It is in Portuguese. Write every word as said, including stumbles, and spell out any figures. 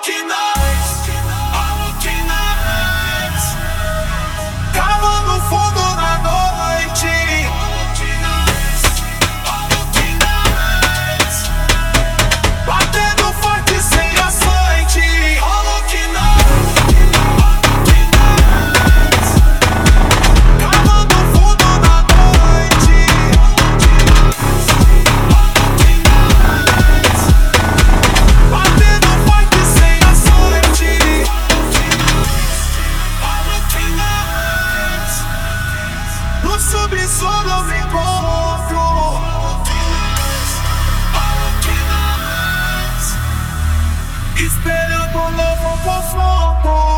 Lucky Nights, Lucky Nights. Cava no fundo da noite. Lucky Nights, batendo forte sem açoite. Lucky Nights, cava no fundo da noite. Batendo forte sem açoite. No subsolo eu me encontro. Esperando um novo confronto.